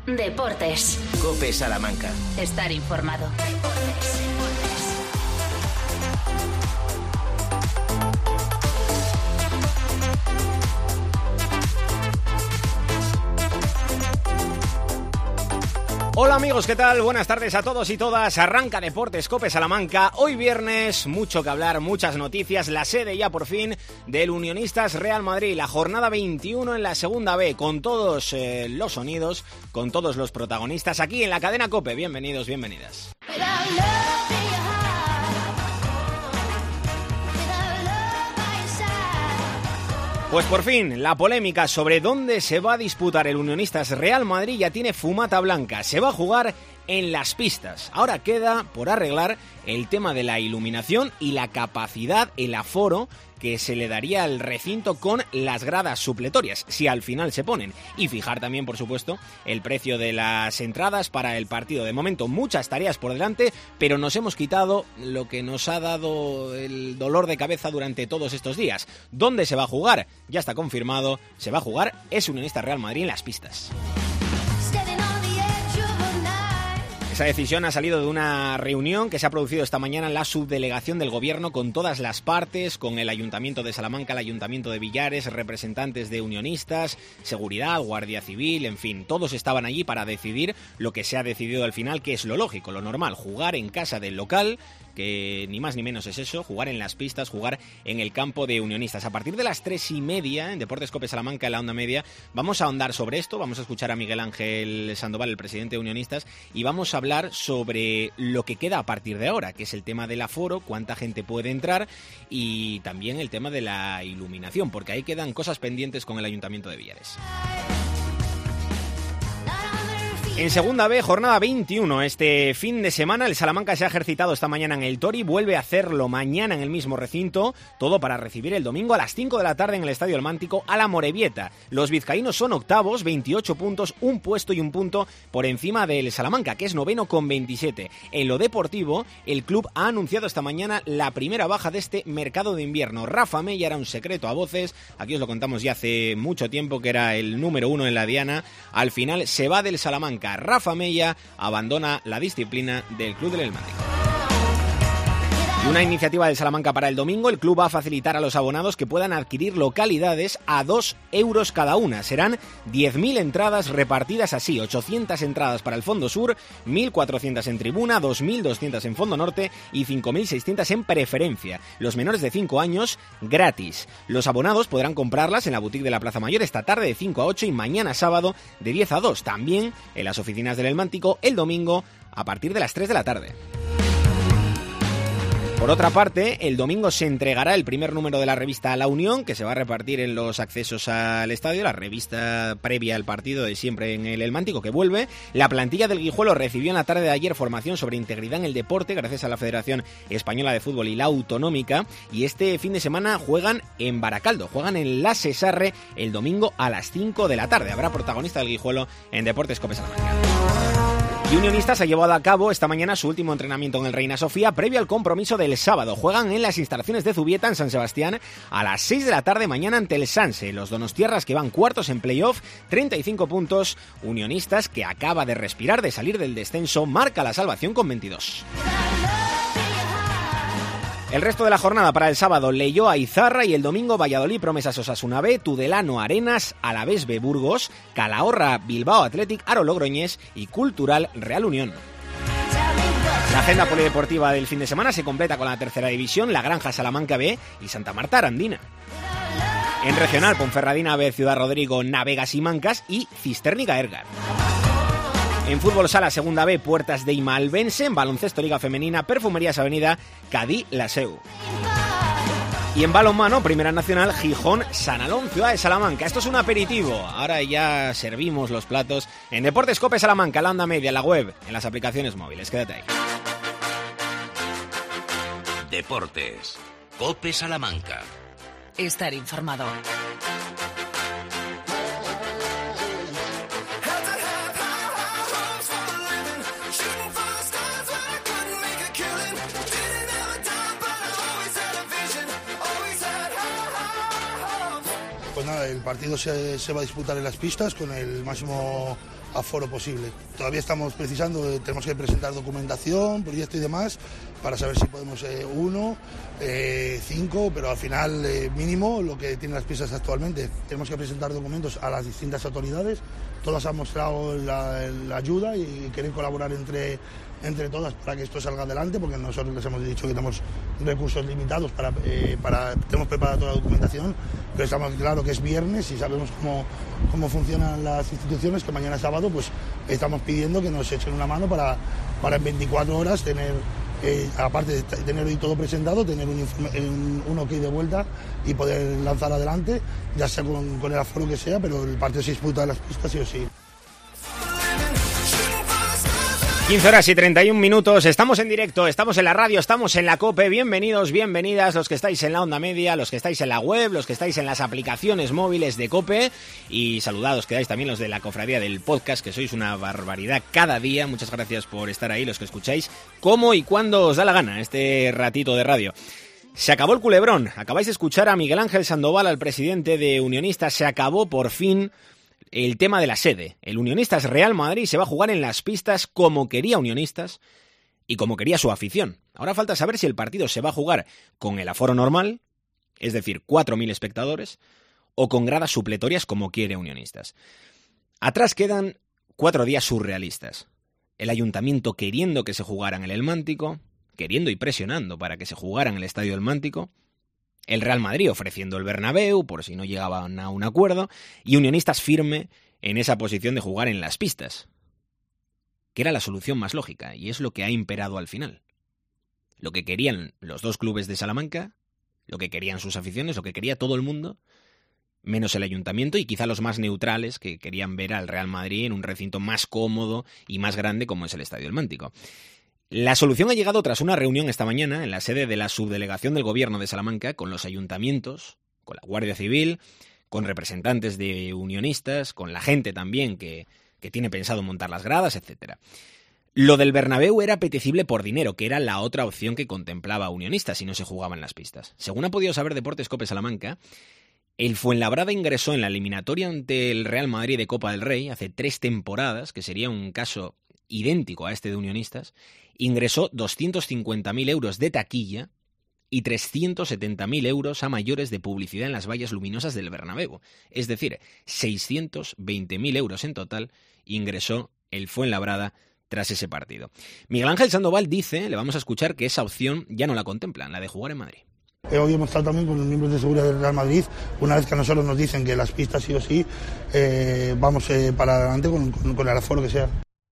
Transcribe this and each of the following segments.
Deportes. COPE Salamanca. Estar informado. Hola amigos, ¿qué tal? Buenas tardes a todos y todas. Arranca Deportes COPE Salamanca. Hoy viernes, mucho que hablar, muchas noticias. La sede ya por fin del Unionistas Real Madrid. La jornada 21 en la segunda B, con todos los sonidos, con todos los protagonistas aquí en la cadena COPE. Bienvenidos, bienvenidas. Pues por fin, la polémica sobre dónde se va a disputar el Unionistas Real Madrid ya tiene fumata blanca. Se va a jugar en las pistas. Ahora queda por arreglar el tema de la iluminación y la capacidad, el aforo que se le daría al recinto con las gradas supletorias, si al final se ponen. Y fijar también, por supuesto, el precio de las entradas para el partido. De momento, muchas tareas por delante, pero nos hemos quitado lo que nos ha dado el dolor de cabeza durante todos estos días. ¿Dónde se va a jugar? Ya está confirmado, se va a jugar, es Unionistas Real Madrid en las pistas. Esa decisión ha salido de una reunión que se ha producido esta mañana en la subdelegación del Gobierno con todas las partes, con el Ayuntamiento de Salamanca, el Ayuntamiento de Villares, representantes de unionistas, seguridad, Guardia Civil, en fin, todos estaban allí para decidir lo que se ha decidido al final, que es lo lógico, lo normal, jugar en casa del local, que ni más ni menos es eso, jugar en las pistas, jugar en el campo de Unionistas. A partir de las 3:30, en Deportes COPE Salamanca, en la onda media, vamos a ahondar sobre esto, vamos a escuchar a Miguel Ángel Sandoval, el presidente de Unionistas, y vamos a hablar sobre lo que queda a partir de ahora, que es el tema del aforo, cuánta gente puede entrar, y también el tema de la iluminación, porque ahí quedan cosas pendientes con el Ayuntamiento de Villares. En segunda B, jornada 21, este fin de semana el Salamanca se ha ejercitado esta mañana en el Tori, vuelve a hacerlo mañana en el mismo recinto, todo para recibir el domingo a las 5 de la tarde en el Estadio El Mántico a la Morevieta. Los vizcaínos son octavos, 28 puntos, un puesto y un punto por encima del Salamanca, que es noveno con 27. En lo deportivo, el club ha anunciado esta mañana la primera baja de este mercado de invierno. Rafa Mella era un secreto a voces, aquí os lo contamos ya hace mucho tiempo, que era el número 1 en la diana, al final se va del Salamanca. Rafa Mella abandona la disciplina del Club del El Mántico. Y una iniciativa del Salamanca para el domingo, el club va a facilitar a los abonados que puedan adquirir localidades a 2 euros cada una. Serán 10.000 entradas repartidas así, 800 entradas para el Fondo Sur, 1.400 en tribuna, 2.200 en Fondo Norte y 5.600 en preferencia. Los menores de 5 años, gratis. Los abonados podrán comprarlas en la boutique de la Plaza Mayor esta tarde de 5 a 8 y mañana sábado de 10 a 2. También en las oficinas del El Mántico el domingo a partir de las 3 de la tarde. Por otra parte, el domingo se entregará el primer número de la revista La Unión, que se va a repartir en los accesos al estadio, la revista previa al partido de siempre en el Mántico, que vuelve. La plantilla del Guijuelo recibió en la tarde de ayer formación sobre integridad en el deporte, gracias a la Federación Española de Fútbol y la Autonómica, y este fin de semana juegan en Baracaldo, juegan en La Cesarre el domingo a las 5 de la tarde. Habrá protagonista del Guijuelo en Deportes COPE Salamanca. Y Unionistas ha llevado a cabo esta mañana su último entrenamiento en el Reina Sofía previo al compromiso del sábado. Juegan en las instalaciones de Zubieta en San Sebastián a las 6 de la tarde mañana ante el Sanse. Los donostiarras, que van cuartos en playoff, 35 puntos. Unionistas, que acaba de respirar de salir del descenso, marca la salvación con 22. El resto de la jornada para el sábado, Leioa Izarra, y el domingo Valladolid Promesas Osasuna B, Tudelano Arenas, Alavés B Burgos, Calahorra Bilbao Athletic, Aro Logroñés y Cultural Real Unión. La agenda polideportiva del fin de semana se completa con la tercera división, La Granja Salamanca B y Santa Marta Arandina. En regional, Ponferradina B, Ciudad Rodrigo, Navegas y Mancas y Cisternica Ergar. En fútbol sala segunda B, Puertas de Imalvense. En baloncesto Liga Femenina, Perfumerías Avenida, Cadí Laseu. Y en balonmano, Primera Nacional, Gijón, Sanalón, Ciudad de Salamanca. Esto es un aperitivo. Ahora ya servimos los platos en Deportes COPE Salamanca, la onda media, la web, en las aplicaciones móviles. Quédate ahí. Deportes COPE Salamanca. Estar informado. Pues nada, el partido se va a disputar en las pistas con el máximo aforo posible. Todavía estamos precisando, tenemos que presentar documentación, proyecto y demás, para saber si podemos 1, 5, pero al final mínimo lo que tienen las pistas actualmente. Tenemos que presentar documentos a las distintas autoridades, todas han mostrado la ayuda y quieren colaborar entre todas para que esto salga adelante, porque nosotros les hemos dicho que tenemos recursos limitados tenemos preparada toda la documentación, pero estamos claro que es viernes y sabemos cómo funcionan las instituciones, que mañana sábado pues estamos pidiendo que nos echen una mano para en 24 horas tener, aparte de tener hoy todo presentado, tener un ok de vuelta y poder lanzar adelante, ya sea con el aforo que sea, pero el partido se disputa de las pistas sí o sí. 15 horas y 31 minutos, estamos en directo, estamos en la radio, estamos en la COPE, bienvenidos, bienvenidas los que estáis en la onda media, los que estáis en la web, los que estáis en las aplicaciones móviles de COPE y saludados quedáis también los de la cofradía del podcast, que sois una barbaridad cada día, muchas gracias por estar ahí, los que escucháis cómo y cuándo os da la gana este ratito de radio. Se acabó el culebrón, acabáis de escuchar a Miguel Ángel Sandoval, al presidente de Unionistas, se acabó por fin el tema de la sede. El Unionistas Real Madrid se va a jugar en las pistas como quería Unionistas y como quería su afición. Ahora falta saber si el partido se va a jugar con el aforo normal, es decir, 4.000 espectadores, o con gradas supletorias como quiere Unionistas. Atrás quedan 4 días surrealistas. El ayuntamiento queriendo que se jugara en el Mántico, queriendo y presionando para que se jugara en el Estadio del Mántico, el Real Madrid ofreciendo el Bernabéu por si no llegaban a un acuerdo y Unionistas firme en esa posición de jugar en las pistas, que era la solución más lógica y es lo que ha imperado al final. Lo que querían los dos clubes de Salamanca, lo que querían sus aficiones, lo que quería todo el mundo, menos el ayuntamiento y quizá los más neutrales que querían ver al Real Madrid en un recinto más cómodo y más grande como es el Estadio del Mántico. La solución ha llegado tras una reunión esta mañana en la sede de la subdelegación del Gobierno de Salamanca con los ayuntamientos, con la Guardia Civil, con representantes de Unionistas, con la gente también que tiene pensado montar las gradas, etc. Lo del Bernabéu era apetecible por dinero, que era la otra opción que contemplaba Unionistas si no se jugaban las pistas. Según ha podido saber Deportes Cope Salamanca, el Fuenlabrada ingresó en la eliminatoria ante el Real Madrid de Copa del Rey hace 3 temporadas, que sería un caso idéntico a este de Unionistas, ingresó 250.000 euros de taquilla y 370.000 euros a mayores de publicidad en las vallas luminosas del Bernabéu. Es decir, 620.000 euros en total ingresó el Fuenlabrada tras ese partido. Miguel Ángel Sandoval dice, le vamos a escuchar, que esa opción ya no la contemplan, la de jugar en Madrid. Hoy hemos estado también con los miembros de seguridad del Real Madrid, una vez que a nosotros nos dicen que las pistas sí o sí, vamos para adelante con el aforo que sea.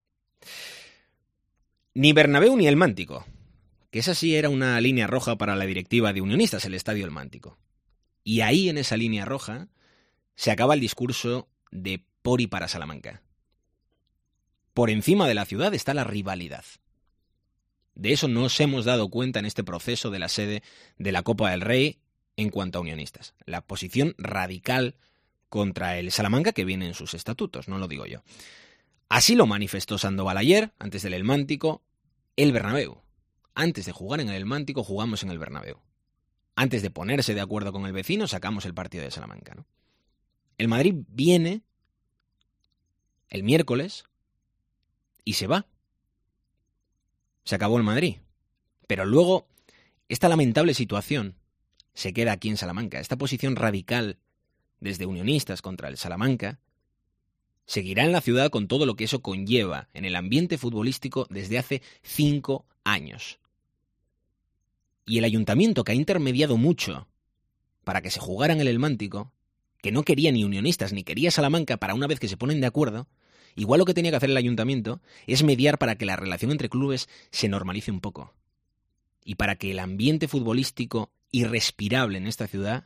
Ni Bernabéu ni el Mántico, que esa sí era una línea roja para la directiva de Unionistas, el Estadio del Mántico. Y ahí, en esa línea roja, se acaba el discurso de por y para Salamanca. Por encima de la ciudad está la rivalidad. De eso nos hemos dado cuenta en este proceso de la sede de la Copa del Rey en cuanto a Unionistas. La posición radical contra el Salamanca que viene en sus estatutos, no lo digo yo. Así lo manifestó Sandoval ayer, antes del Mántico, el Bernabéu. Antes de jugar en el Mántico, jugamos en el Bernabéu. Antes de ponerse de acuerdo con el vecino, sacamos el partido de Salamanca, ¿no? El Madrid viene el miércoles y se va. Se acabó el Madrid. Pero luego, esta lamentable situación se queda aquí en Salamanca. Esta posición radical desde Unionistas contra el Salamanca seguirá en la ciudad con todo lo que eso conlleva en el ambiente futbolístico desde hace 5 años. Y el ayuntamiento, que ha intermediado mucho para que se jugara en el Mántico, que no quería ni Unionistas ni quería Salamanca, para una vez que se ponen de acuerdo, igual lo que tenía que hacer el ayuntamiento es mediar para que la relación entre clubes se normalice un poco. Y para que el ambiente futbolístico irrespirable en esta ciudad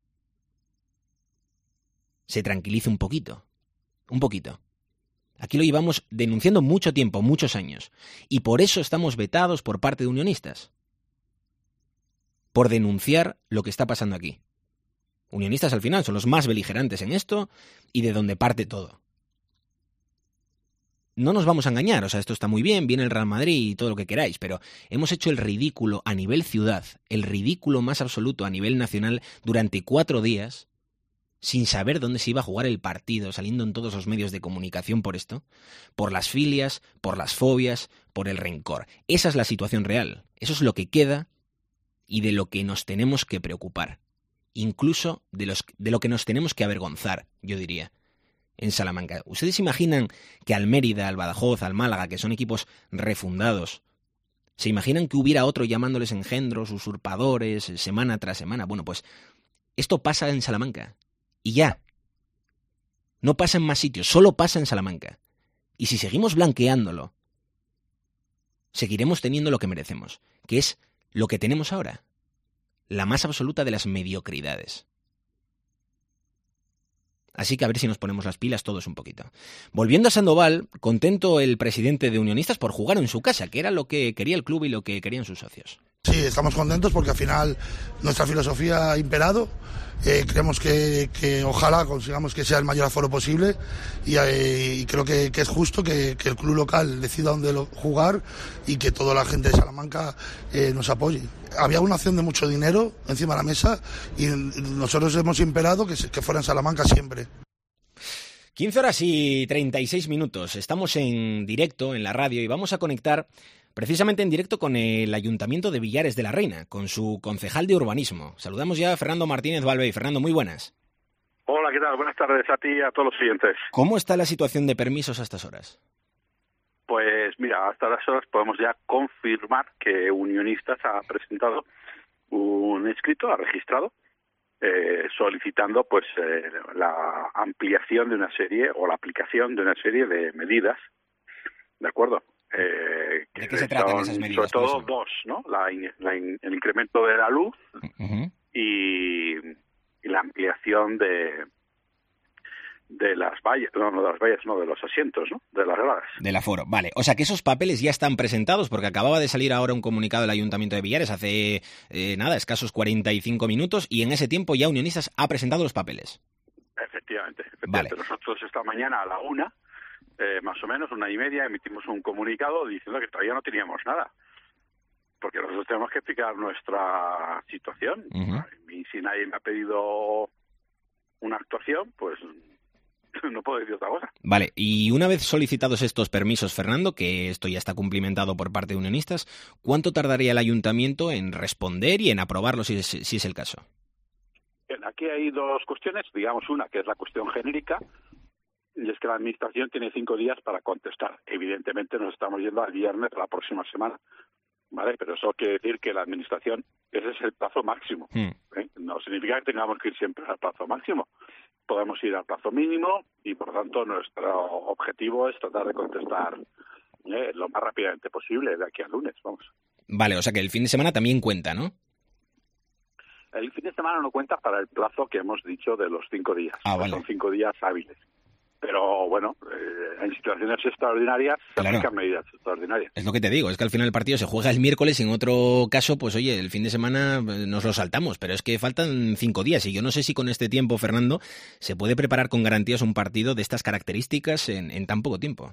se tranquilice un poquito. Un poquito. Aquí lo llevamos denunciando mucho tiempo, muchos años. Y por eso estamos vetados por parte de Unionistas. Por denunciar lo que está pasando aquí. Unionistas al final son los más beligerantes en esto y de donde parte todo. No nos vamos a engañar, o sea, esto está muy bien, viene el Real Madrid y todo lo que queráis, pero hemos hecho el ridículo a nivel ciudad, el ridículo más absoluto a nivel nacional durante 4 días, sin saber dónde se iba a jugar el partido, saliendo en todos los medios de comunicación por esto, por las filias, por las fobias, por el rencor. Esa es la situación real. Eso es lo que queda y de lo que nos tenemos que preocupar. Incluso de lo que nos tenemos que avergonzar, yo diría, en Salamanca. ¿Ustedes se imaginan que al Mérida, al Badajoz, al Málaga, que son equipos refundados, se imaginan que hubiera otro llamándoles engendros, usurpadores, semana tras semana? Bueno, pues esto pasa en Salamanca. Y ya. No pasa en más sitios, solo pasa en Salamanca. Y si seguimos blanqueándolo, seguiremos teniendo lo que merecemos, que es lo que tenemos ahora. La más absoluta de las mediocridades. Así que a ver si nos ponemos las pilas todos un poquito. Volviendo a Sandoval, contento el presidente de Unionistas por jugar en su casa, que era lo que quería el club y lo que querían sus socios. Sí, estamos contentos porque al final nuestra filosofía ha imperado. Creemos que ojalá consigamos que sea el mayor aforo posible y creo que es justo que el club local decida dónde jugar y que toda la gente de Salamanca nos apoye. Había una opción de mucho dinero encima de la mesa y nosotros hemos imperado que fuera en Salamanca siempre. 15 horas y 36 minutos. Estamos en directo en la radio y vamos a conectar precisamente en directo con el Ayuntamiento de Villares de la Reina, con su concejal de urbanismo. Saludamos ya a Fernando Martínez Balvey. Fernando, muy buenas. Hola, ¿qué tal? Buenas tardes a ti y a todos los siguientes. ¿Cómo está la situación de permisos a estas horas? Pues mira, hasta las horas podemos ya confirmar que Unionistas ha presentado un escrito, ha registrado, solicitando pues la ampliación de una serie o la aplicación de una serie de medidas, ¿de acuerdo? ¿De qué se tratan esas medidas? Sobre todo dos, ¿no? El incremento de la luz y la ampliación de las vallas, de los asientos, ¿no? De las gradas. Del aforo, vale. O sea que esos papeles ya están presentados, porque acababa de salir ahora un comunicado del Ayuntamiento de Villares hace, escasos 45 minutos, y en ese tiempo ya Unionistas ha presentado los papeles. Efectivamente. Vale. Nosotros esta mañana a la 1:00, más o menos, 1:30, emitimos un comunicado diciendo que todavía no teníamos nada. Porque nosotros tenemos que explicar nuestra situación. Y si nadie me ha pedido una actuación, pues no puedo decir otra cosa. Vale, y una vez solicitados estos permisos, Fernando, que esto ya está cumplimentado por parte de Unionistas, ¿cuánto tardaría el Ayuntamiento en responder y en aprobarlo si es el caso? Bien, aquí hay dos cuestiones. Digamos, una que es la cuestión genérica, y es que la Administración tiene 5 días para contestar. Evidentemente nos estamos yendo al viernes de la próxima semana, ¿vale? Pero eso quiere decir que la Administración, ese es el plazo máximo. No significa que tengamos que ir siempre al plazo máximo. Podemos ir al plazo mínimo y, por lo tanto, nuestro objetivo es tratar de contestar lo más rápidamente posible de aquí al lunes, vamos. Vale, o sea que el fin de semana también cuenta, ¿no? El fin de semana no cuenta para el plazo que hemos dicho de los 5 días. Vale. Son 5 días hábiles. Pero bueno, en situaciones extraordinarias se aplican medidas extraordinarias. Es lo que te digo, es que al final el partido se juega el miércoles y en otro caso, pues oye, el fin de semana nos lo saltamos, pero es que faltan 5 días y yo no sé si con este tiempo, Fernando, se puede preparar con garantías un partido de estas características en tan poco tiempo.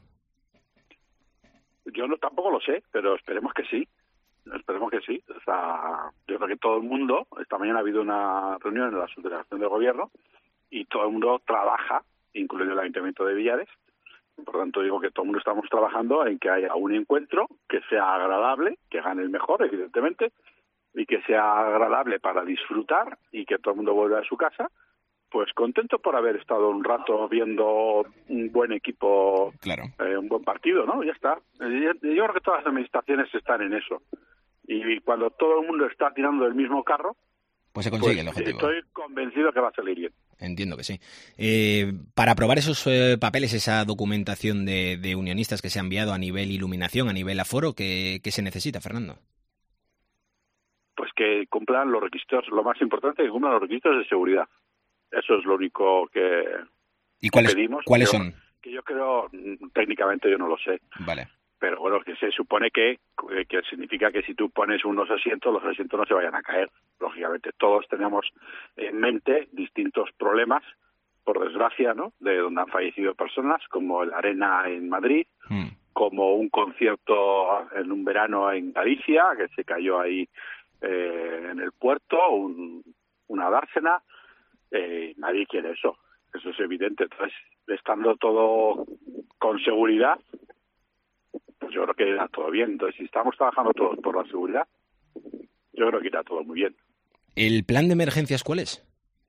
Yo tampoco lo sé, pero esperemos que sí. Esperemos que sí. O sea, yo creo que todo el mundo, esta mañana ha habido una reunión en la subdelegación del gobierno y todo el mundo trabaja, incluido el Ayuntamiento de Villares. Por tanto, digo que todo el mundo estamos trabajando en que haya un encuentro que sea agradable, que gane el mejor, evidentemente, y que sea agradable para disfrutar y que todo el mundo vuelva a su casa, pues contento por haber estado un rato viendo un buen equipo, claro. Un buen partido, ¿no? Ya está. Yo creo que todas las administraciones están en eso. Y cuando todo el mundo está tirando del mismo carro, pues se consigue el objetivo. Estoy convencido que va a salir bien. Entiendo que sí. Para aprobar esos papeles, esa documentación de Unionistas que se ha enviado a nivel iluminación, a nivel aforo, ¿qué se necesita, Fernando? Pues que cumplan los requisitos, lo más importante, que cumplan los requisitos de seguridad. Eso es lo único que pedimos. ¿Cuáles son? Que yo creo, técnicamente yo no lo sé. Vale. Pero bueno, que se supone que significa que si tú pones unos asientos, los asientos no se vayan a caer. Lógicamente, todos tenemos en mente distintos problemas, por desgracia, ¿no? De donde han fallecido personas, como la Arena en Madrid, como un concierto en un verano en Galicia, que se cayó ahí en el puerto, una dársena. Nadie quiere eso es evidente. Entonces, estando todo con seguridad, pues yo creo que irá todo bien. Entonces, si estamos trabajando todos por la seguridad, yo creo que irá todo muy bien. ¿El plan de emergencias cuál es?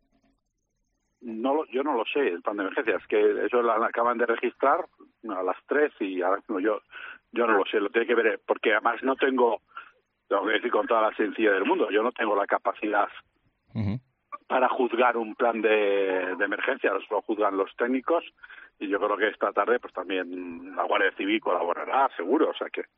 Yo no lo sé, el plan de emergencias, que eso lo acaban de registrar a las 3 y ahora mismo yo no lo sé, lo tiene que ver, porque además tengo que decir con toda la sencillez del mundo, yo no tengo la capacidad para juzgar un plan de emergencia, lo juzgan los técnicos, y yo creo que esta tarde pues también la Guardia Civil colaborará, seguro, o sea que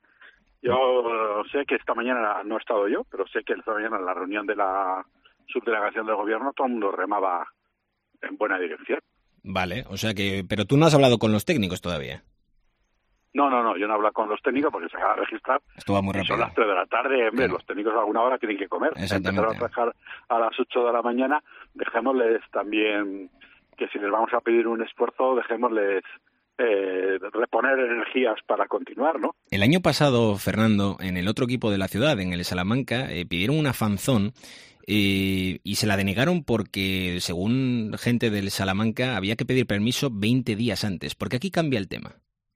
yo sé que esta mañana no he estado yo, pero sé que esta mañana en la reunión de la subdelegación del gobierno todo el mundo remaba en buena dirección. Vale, o sea que... Pero tú no has hablado con los técnicos todavía. No, yo no he hablado con los técnicos porque se acaba de registrar. Esto va muy rápido. Son las 3 de la tarde, hombre, claro. Los técnicos a alguna hora tienen que comer. Exactamente. Empezaron a trabajar a las 8 de la mañana, dejémosles también que si les vamos a pedir un esfuerzo, dejémosles reponer energías para continuar, ¿no? El año pasado, Fernando, en el otro equipo de la ciudad, en el Salamanca, pidieron una fanzón y se la denegaron porque, según gente del Salamanca, había que pedir permiso 20 días antes, porque aquí cambia el tema.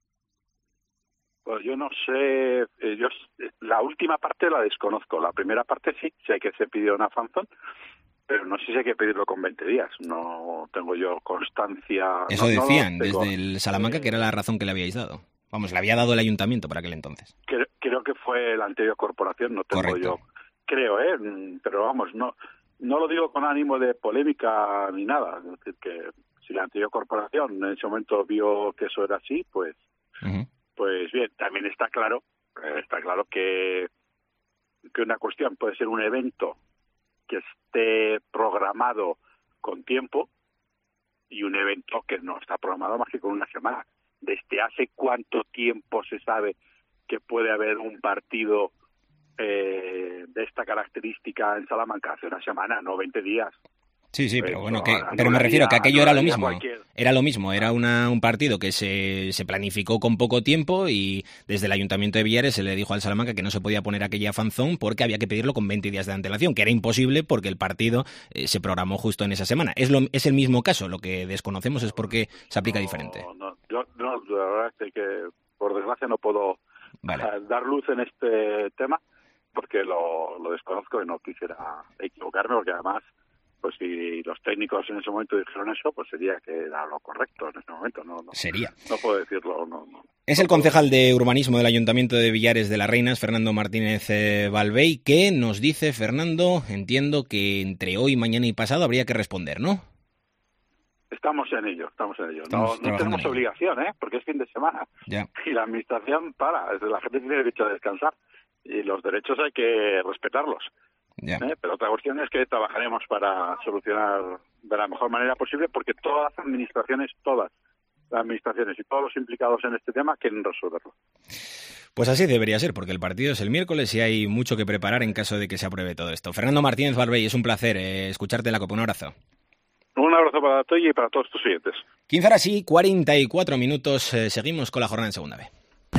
Pues yo no sé, la última parte la desconozco, la primera parte sí, sé que se pidió una fanzón, pero no sé si hay que pedirlo con 20 días, no tengo yo constancia. Eso decían desde el Salamanca que era la razón que le habíais dado. Vamos, le había dado el ayuntamiento para aquel entonces. Creo que fue la anterior corporación, no tengo Correcto. Yo, creo, pero vamos, no lo digo con ánimo de polémica ni nada, es decir, que si la anterior corporación en ese momento vio que eso era así, pues pues bien, también está claro que una cuestión puede ser un evento que esté programado con tiempo y un evento que no está programado más que con una semana. ¿Desde hace cuánto tiempo se sabe que puede haber un partido de esta característica en Salamanca? Hace una semana, no 20 días. Sí, pero bueno, pero me refiero que aquello era lo mismo. Era lo mismo, era un partido que se planificó con poco tiempo y desde el Ayuntamiento de Villares se le dijo al Salamanca que no se podía poner aquella fanzón porque había que pedirlo con 20 días de antelación, que era imposible porque el partido se programó justo en esa semana. Es el mismo caso, lo que desconocemos es por qué se aplica diferente. Yo la verdad es que por desgracia no puedo dar luz en este tema porque lo desconozco y no quisiera equivocarme porque además pues si los técnicos en ese momento dijeron eso, pues sería que era lo correcto en ese momento. No sería. No puedo decirlo. No. Es el concejal de Urbanismo del Ayuntamiento de Villares de las Reinas, Fernando Martínez Balvey, que nos dice, Fernando, entiendo que entre hoy, mañana y pasado habría que responder, ¿no? Estamos en ello. No tenemos obligación, porque es fin de semana. Ya. Y la administración la gente tiene derecho a descansar y los derechos hay que respetarlos. Ya. Pero otra cuestión es que trabajaremos para solucionar de la mejor manera posible porque todas las administraciones y todos los implicados en este tema quieren resolverlo. Pues así debería ser, porque el partido es el miércoles y hay mucho que preparar en caso de que se apruebe todo esto. Fernando Martínez Balvey, es un placer escucharte en la COPE. Un abrazo. Un abrazo para ti y para todos tus oyentes. 15 horas y 44 minutos. Seguimos con la jornada en Segunda B.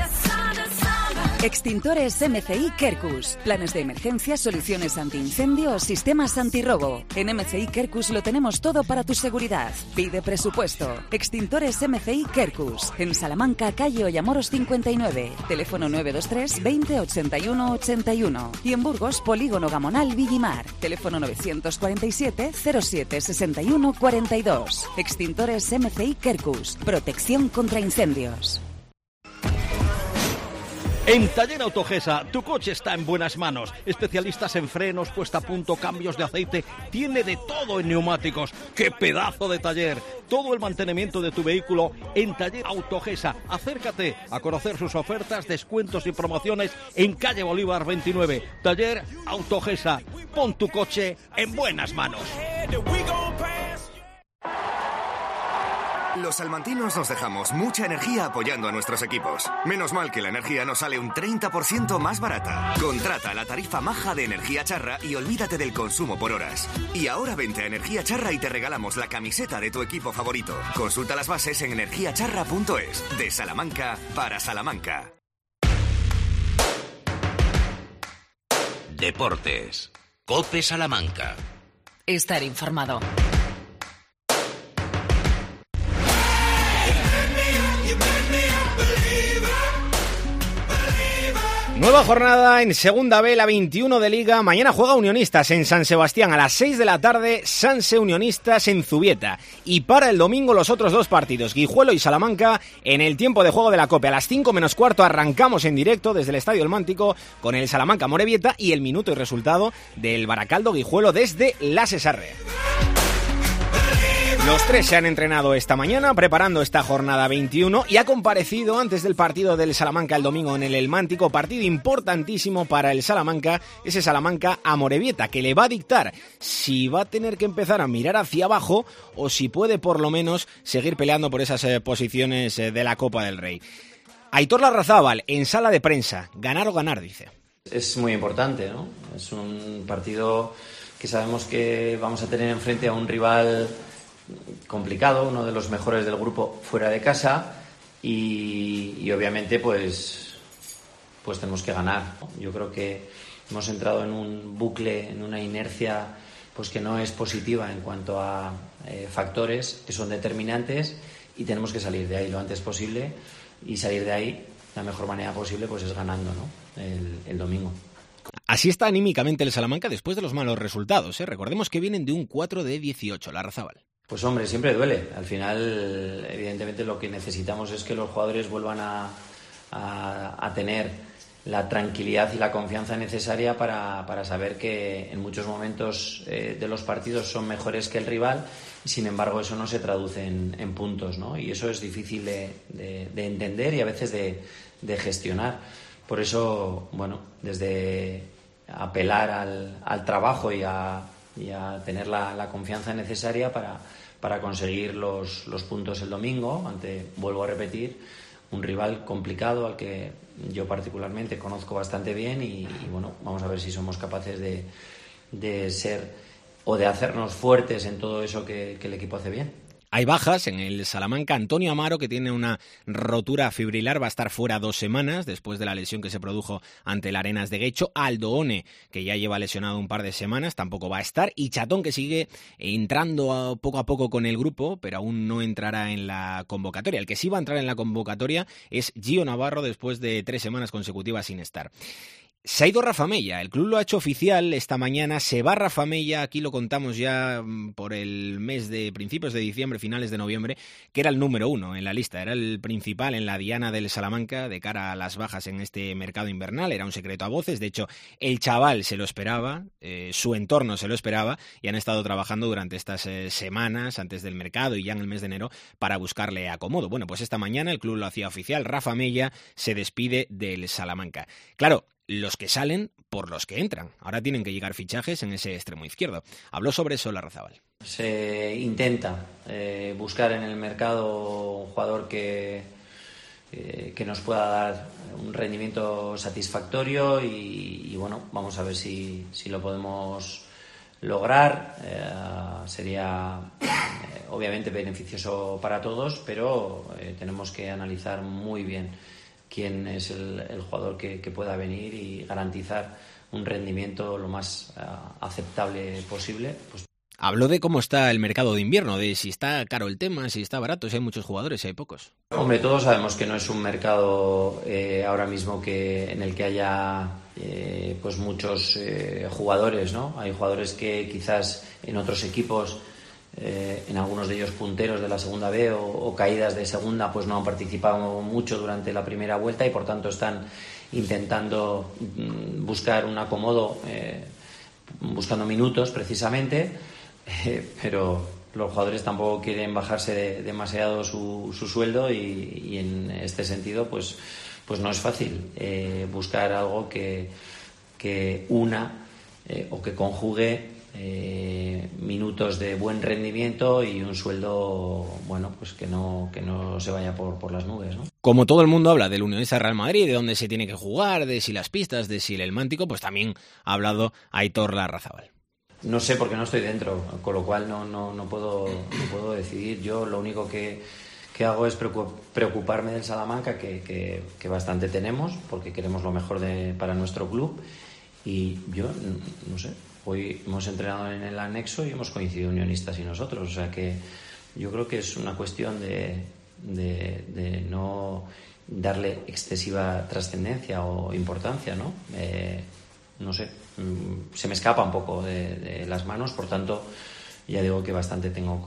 Extintores MCI Quercus. Planes de emergencia, soluciones antiincendio o sistemas antirrobo. En MCI Quercus lo tenemos todo para tu seguridad. Pide presupuesto. Extintores MCI Quercus. En Salamanca, calle Ollamoros 59. Teléfono 923 20 81 81. Y en Burgos, Polígono Gamonal Villimar. Teléfono 947 07 61 42. Extintores MCI Quercus. Protección contra incendios. En Taller Autogesa, tu coche está en buenas manos. Especialistas en frenos, puesta a punto, cambios de aceite. Tiene de todo en neumáticos. ¡Qué pedazo de taller! Todo el mantenimiento de tu vehículo en Taller Autogesa. Acércate a conocer sus ofertas, descuentos y promociones en calle Bolívar 29. Taller Autogesa. Pon tu coche en buenas manos. Los salmantinos nos dejamos mucha energía apoyando a nuestros equipos. Menos mal que la energía nos sale un 30% más barata. Contrata la tarifa maja de Energía Charra y olvídate del consumo por horas. Y ahora vente a Energía Charra y te regalamos la camiseta de tu equipo favorito. Consulta las bases en energiacharra.es. De Salamanca para Salamanca. Deportes. COPE Salamanca. Estar informado. Nueva jornada en Segunda B, la 21 de Liga. Mañana juega Unionistas en San Sebastián a las 6 de la tarde, Sanse Unionistas en Zubieta. Y para el domingo los otros dos partidos, Guijuelo y Salamanca, en el tiempo de juego de la Copa. A las 5 menos cuarto arrancamos en directo desde el Estadio El Mántico con el Salamanca Amorebieta y el minuto y resultado del Baracaldo Guijuelo desde la Sesarre. Los tres se han entrenado esta mañana preparando esta jornada 21 y ha comparecido antes del partido del Salamanca el domingo en el Mántico, partido importantísimo para el Salamanca, ese Salamanca Amorebieta, que le va a dictar si va a tener que empezar a mirar hacia abajo o si puede por lo menos seguir peleando por esas posiciones de la Copa del Rey. Aitor Larrazábal, en sala de prensa, ganar o ganar, dice. Es muy importante, ¿no? Es un partido que sabemos que vamos a tener enfrente a un rival complicado, uno de los mejores del grupo fuera de casa y obviamente pues tenemos que ganar. Yo creo que hemos entrado en un bucle, en una inercia pues que no es positiva en cuanto a factores que son determinantes y tenemos que salir de ahí lo antes posible y salir de ahí la mejor manera posible pues es ganando, ¿no? el domingo. Así está anímicamente el Salamanca después de los malos resultados, ¿eh? Recordemos que vienen de un 4 de 18, Larrazábal. Pues hombre, siempre duele. Al final, evidentemente, lo que necesitamos es que los jugadores vuelvan a tener la tranquilidad y la confianza necesaria para saber que en muchos momentos de los partidos son mejores que el rival y, sin embargo, eso no se traduce en puntos, ¿no? Y eso es difícil de entender y a veces de gestionar. Por eso, bueno, desde apelar al trabajo y a tener la confianza necesaria para conseguir los puntos el domingo ante, vuelvo a repetir, un rival complicado al que yo particularmente conozco bastante bien y bueno, vamos a ver si somos capaces de ser o de hacernos fuertes en todo eso que el equipo hace bien. Hay bajas en el Salamanca. Antonio Amaro, que tiene una rotura fibrilar, va a estar fuera 2 semanas después de la lesión que se produjo ante el Arenas de Guecho. Aldoone, que ya lleva lesionado un par de semanas, tampoco va a estar. Y Chatón, que sigue entrando poco a poco con el grupo, pero aún no entrará en la convocatoria. El que sí va a entrar en la convocatoria es Gio Navarro, después de 3 semanas consecutivas sin estar. Se ha ido Rafa Mella, el club lo ha hecho oficial esta mañana, se va Rafa Mella, aquí lo contamos ya por el mes de principios de diciembre, finales de noviembre, que era el número 1 en la lista, era el principal en la diana del Salamanca de cara a las bajas en este mercado invernal, era un secreto a voces, de hecho el chaval se lo esperaba, su entorno se lo esperaba y han estado trabajando durante estas semanas antes del mercado y ya en el mes de enero para buscarle acomodo. Bueno, pues esta mañana el club lo hacía oficial, Rafa Mella se despide del Salamanca. Claro, los que salen por los que entran. Ahora tienen que llegar fichajes en ese extremo izquierdo. Habló sobre eso Larrazábal. Se intenta buscar en el mercado un jugador que nos pueda dar un rendimiento satisfactorio y bueno, vamos a ver si lo podemos lograr. Sería obviamente beneficioso para todos, pero tenemos que analizar muy bien quién es el jugador que pueda venir y garantizar un rendimiento lo más aceptable posible. Pues. Habló de cómo está el mercado de invierno, de si está caro el tema, si está barato, si hay muchos jugadores, si hay pocos. Hombre, todos sabemos que no es un mercado ahora mismo en el que haya pues muchos jugadores, ¿no? Hay jugadores que quizás en otros equipos, en algunos de ellos punteros de la segunda B o caídas de segunda, pues no han participado mucho durante la primera vuelta y por tanto están intentando buscar un acomodo, buscando minutos precisamente, pero los jugadores tampoco quieren bajarse demasiado su sueldo y en este sentido pues no es fácil buscar algo que una o que conjugue minutos de buen rendimiento y un sueldo bueno pues que no se vaya por las nubes, ¿no? Como todo el mundo habla del Unionistas Real Madrid, de dónde se tiene que jugar, de si las pistas, de si el Mántico, pues también ha hablado Aitor Larrazábal. No sé porque no estoy dentro, con lo cual no puedo decidir. Yo lo único que hago es preocuparme del Salamanca, que bastante tenemos, porque queremos lo mejor para nuestro club. Y yo, no sé, hoy hemos entrenado en el anexo y hemos coincidido Unionistas y nosotros. O sea que yo creo que es una cuestión de no darle excesiva trascendencia o importancia, ¿no? No sé, se me escapa un poco de las manos, por tanto, ya digo que bastante tengo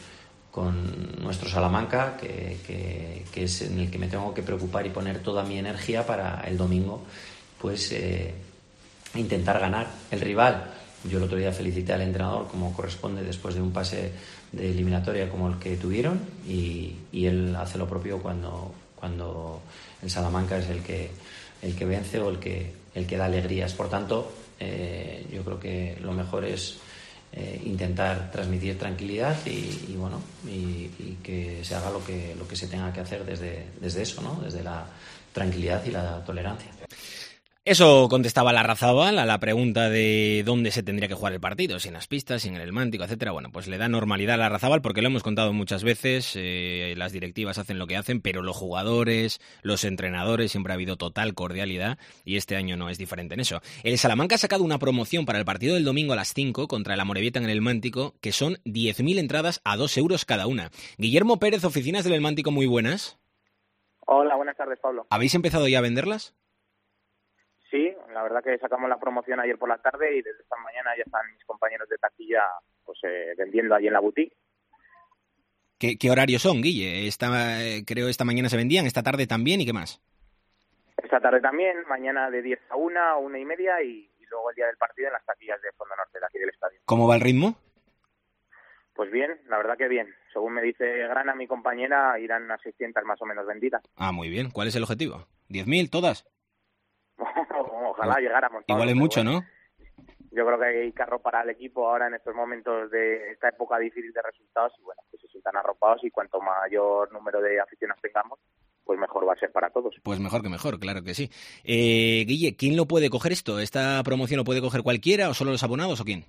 con nuestro Salamanca, que es en el que me tengo que preocupar y poner toda mi energía para el domingo, pues intentar ganar. El rival, yo el otro día felicité al entrenador como corresponde después de un pase de eliminatoria como el que tuvieron, y él hace lo propio cuando el Salamanca es el que vence o el que da alegrías. Por tanto, yo creo que lo mejor es intentar transmitir tranquilidad y que se haga lo que se tenga que hacer desde eso, ¿no? Desde la tranquilidad y la tolerancia. Eso contestaba Larrazábal a la pregunta de dónde se tendría que jugar el partido, si en las pistas, si en el Mántico, etcétera. Bueno, pues le da normalidad a Larrazábal porque lo hemos contado muchas veces, las directivas hacen lo que hacen, pero los jugadores, los entrenadores, siempre ha habido total cordialidad y este año no es diferente en eso. El Salamanca ha sacado una promoción para el partido del domingo a las 5 contra el Amorebieta en el Mántico, que son 10.000 entradas a 2 euros cada una. Guillermo Pérez, oficinas del Mántico, muy buenas. Hola, buenas tardes, Pablo. ¿Habéis empezado ya a venderlas? Sí, la verdad que sacamos la promoción ayer por la tarde y desde esta mañana ya están mis compañeros de taquilla pues vendiendo allí en la boutique. ¿Qué horarios son, Guille? Creo esta mañana se vendían, esta tarde también, ¿y qué más? Esta tarde también, mañana de 10 a 1:30 y luego el día del partido en las taquillas de Fondo Norte de aquí del estadio. ¿Cómo va el ritmo? Pues bien, la verdad que bien. Según me dice Grana, mi compañera, irán unas 600 más o menos vendidas. Ah, muy bien. ¿Cuál es el objetivo? ¿10.000 todas? Ojalá llegáramos. Pablo, igual es mucho, bueno, ¿no? Yo creo que hay que arropar al equipo ahora en estos momentos de esta época difícil de resultados y bueno, que se sientan arropados y cuanto mayor número de aficionados tengamos, pues mejor va a ser para todos. Pues mejor que mejor, claro que sí. Guille, ¿quién lo puede coger esto? ¿Esta promoción lo puede coger cualquiera o solo los abonados o quién?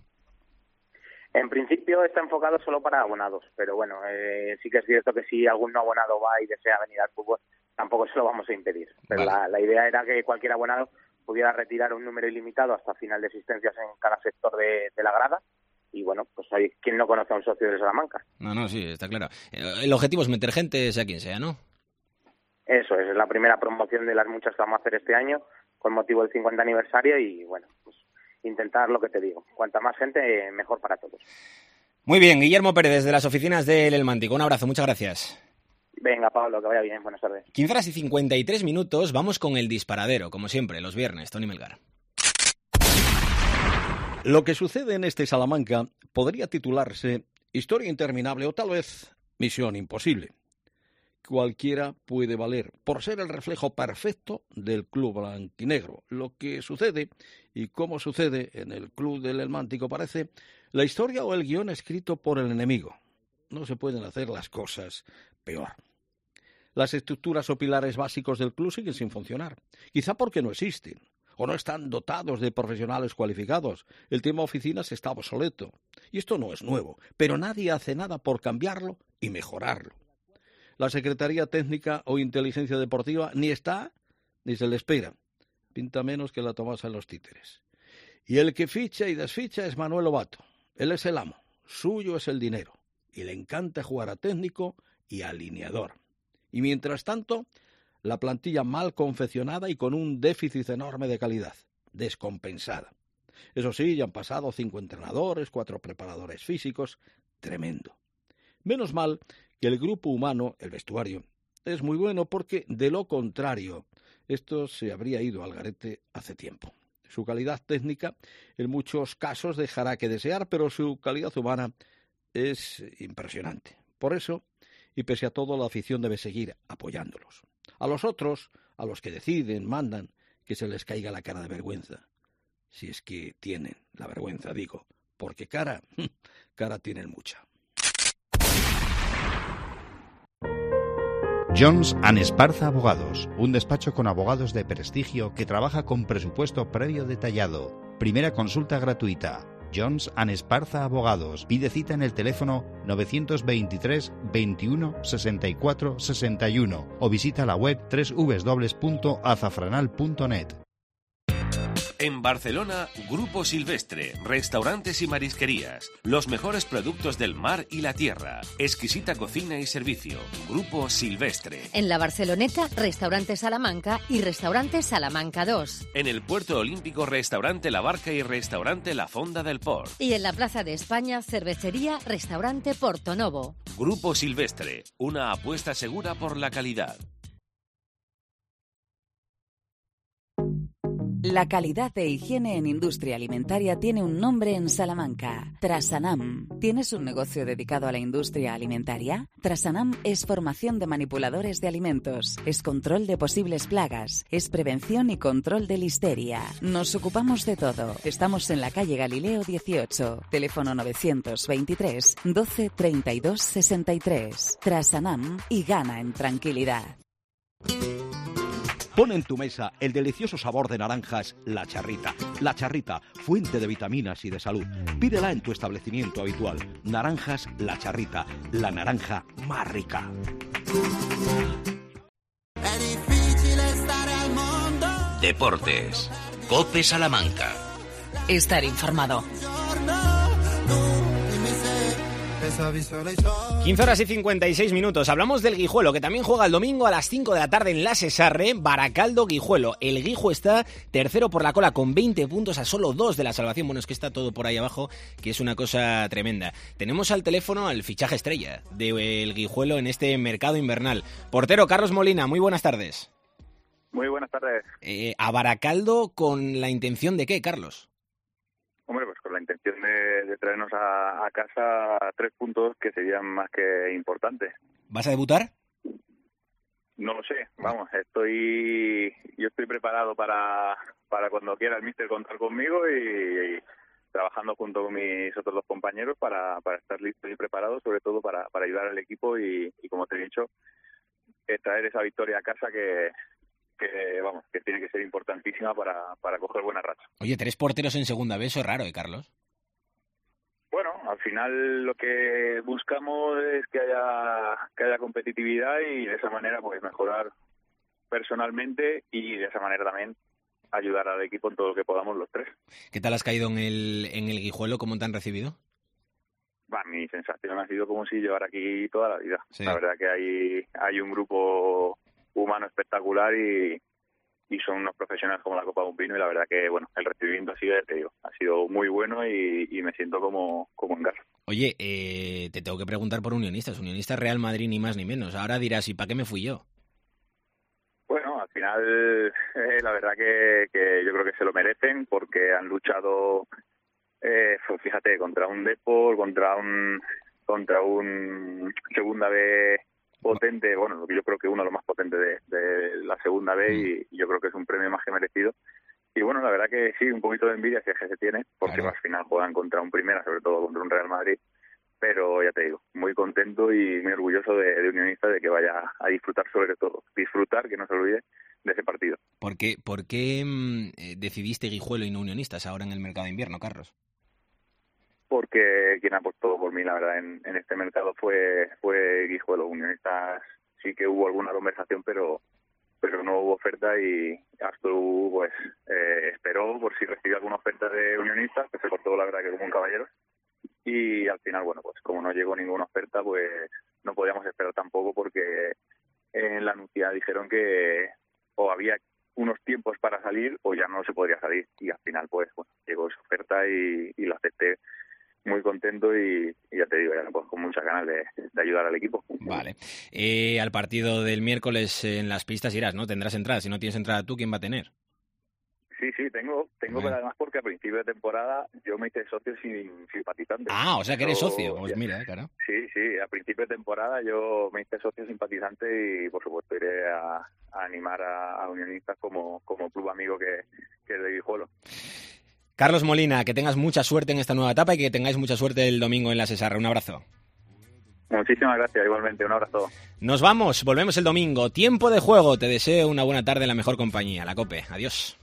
En principio está enfocado solo para abonados, pero bueno, sí que es cierto que si algún no abonado va y desea venir al fútbol, tampoco se lo vamos a impedir. Pero vale. La idea era que cualquier abonado pudiera retirar un número ilimitado hasta final de asistencias en cada sector de la grada. Y bueno, pues hay quien no conoce a un socio de Salamanca. No, sí, está claro. El objetivo es meter gente, sea quien sea, ¿no? Eso es la primera promoción de las muchas que vamos a hacer este año con motivo del 50 aniversario y bueno, pues intentar lo que te digo. Cuanta más gente, mejor para todos. Muy bien, Guillermo Pérez, desde las oficinas del El Mántico. Un abrazo, muchas gracias. Venga, Pablo, que vaya bien. Buenas tardes. 15:53, vamos con el disparadero, como siempre, los viernes. Tony Melgar. Lo que sucede en este Salamanca podría titularse Historia interminable o tal vez Misión imposible. Cualquiera puede valer, por ser el reflejo perfecto del club blanquinegro. Lo que sucede, y cómo sucede en el club del El Mántico, parece la historia o el guión escrito por el enemigo. No se pueden hacer las cosas peor. Las estructuras o pilares básicos del club siguen sin funcionar, quizá porque no existen, o no están dotados de profesionales cualificados. El tema oficinas está obsoleto, y esto no es nuevo, pero nadie hace nada por cambiarlo y mejorarlo. La Secretaría Técnica o Inteligencia Deportiva ni está ni se le espera. Pinta menos que la Tomasa en los títeres. Y el que ficha y desficha es Manuel Lobato. Él es el amo, suyo es el dinero. Y le encanta jugar a técnico y a alineador. Y mientras tanto, la plantilla mal confeccionada y con un déficit enorme de calidad, descompensada. Eso sí, ya han pasado 5 entrenadores, 4 preparadores físicos, tremendo. Menos mal que el grupo humano, el vestuario, es muy bueno porque, de lo contrario, esto se habría ido al garete hace tiempo. Su calidad técnica, en muchos casos, dejará que desear, pero su calidad humana es impresionante. Por eso, y pese a todo, la afición debe seguir apoyándolos. A los otros, a los que deciden, mandan, que se les caiga la cara de vergüenza. Si es que tienen la vergüenza, digo, porque cara tienen mucha. Jones & Esparza Abogados, un despacho con abogados de prestigio que trabaja con presupuesto previo detallado. Primera consulta gratuita. Jones & Esparza Abogados. Pide cita en el teléfono 923 21 64 61 o visita la web www.azafranal.net. En Barcelona, Grupo Silvestre, restaurantes y marisquerías, los mejores productos del mar y la tierra, exquisita cocina y servicio. Grupo Silvestre. En la Barceloneta, Restaurante Salamanca y Restaurante Salamanca 2. En el Puerto Olímpico, Restaurante La Barca y Restaurante La Fonda del Port. Y en la Plaza de España, Cervecería Restaurante Portonovo. Grupo Silvestre, una apuesta segura por la calidad. La calidad de higiene en industria alimentaria tiene un nombre en Salamanca: Trasanam. ¿Tienes un negocio dedicado a la industria alimentaria? Trasanam es formación de manipuladores de alimentos, es control de posibles plagas, es prevención y control de listeria. Nos ocupamos de todo. Estamos en la calle Galileo 18, teléfono 923 12 32 63. Trasanam y gana en tranquilidad. Pon en tu mesa el delicioso sabor de naranjas La Charrita. La Charrita, fuente de vitaminas y de salud. Pídela en tu establecimiento habitual. Naranjas La Charrita, la naranja más rica. Deportes. COPE Salamanca. Estar informado. 15 horas y 56 minutos. Hablamos del Guijuelo, que también juega el domingo a las 5 de la tarde en la Sesarre. Baracaldo-Guijuelo. El Guijo está tercero por la cola con 20 puntos a solo 2 de la salvación. Bueno, es que está todo por ahí abajo, que es una cosa tremenda. Tenemos al teléfono al fichaje estrella del Guijuelo en este mercado invernal. Portero Carlos Molina, muy buenas tardes. Muy buenas tardes. ¿A Baracaldo con la intención de qué, Carlos? Hombre, pues con la intención de traernos a casa 3 puntos que serían más que importantes. ¿Vas a debutar? No lo sé, vamos, yo estoy preparado para cuando quiera el míster contar conmigo y trabajando junto con mis otros 2 compañeros para estar listos y preparados, sobre todo para ayudar al equipo y como te he dicho, traer esa victoria a casa que tiene que ser importantísima para coger buena racha. Oye, 3 porteros en segunda vez, eso es raro, Carlos? Bueno, al final lo que buscamos es que haya competitividad y de esa manera pues mejorar personalmente y de esa manera también ayudar al equipo en todo lo que podamos los 3. ¿Qué tal has caído en el Guijuelo? ¿Cómo te han recibido? Mi sensación ha sido como si llevara aquí toda la vida. Sí. La verdad que hay un grupo humano espectacular y son unos profesionales como la Copa de un Pino y la verdad que bueno, el recibimiento ha sido muy bueno y me siento como en casa. Oye, te tengo que preguntar por Unionistas Real Madrid ni más ni menos. Ahora dirás, ¿y para qué me fui yo? Bueno, al final la verdad que yo creo que se lo merecen porque han luchado pues fíjate, contra un Depor, contra un Segunda B potente, bueno, yo creo que uno de los más potentes de la Segunda B y yo creo que es un premio más que merecido. Y bueno, la verdad que sí, un poquito de envidia si es que se tiene, porque al final juegan contra un Primera, sobre todo contra un Real Madrid, pero ya te digo, muy contento y muy orgulloso de Unionista de que vaya a disfrutar, sobre todo, que no se olvide de ese partido. ¿Por qué decidiste Guijuelo y no Unionistas ahora en el mercado de invierno, Carlos? Porque quien apostó por mí, la verdad, en este mercado fue Guijuelo. Unionistas sí que hubo alguna conversación, pero no hubo oferta y Astru pues esperó por si recibía alguna oferta de Unionistas, que se portó la verdad que como un caballero. Y al final, bueno, pues como no llegó ninguna oferta, pues no podíamos esperar tampoco porque en la anuncia dijeron que o había unos tiempos para salir o ya no se podría salir. Y al final, pues bueno, llegó esa oferta y la acepté. Muy contento y ya te digo, pues con muchas ganas de ayudar al equipo. Vale. Al partido del miércoles en las pistas irás, ¿no? Tendrás entrada. Si no tienes entrada tú, ¿quién va a tener? Sí, tengo, pero además porque a principio de temporada yo me hice socio sin simpatizante. Ah, o sea que eres socio. Pues mira, claro. Sí, a principio de temporada yo me hice socio simpatizante y por supuesto iré a animar a Unionistas como club amigo que es de Guijuelo. Carlos Molina, que tengas mucha suerte en esta nueva etapa y que tengáis mucha suerte el domingo en la Sesarre. Un abrazo. Muchísimas gracias, igualmente. Un abrazo. Nos vamos, volvemos el domingo. Tiempo de juego. Te deseo una buena tarde en la mejor compañía, la COPE. Adiós.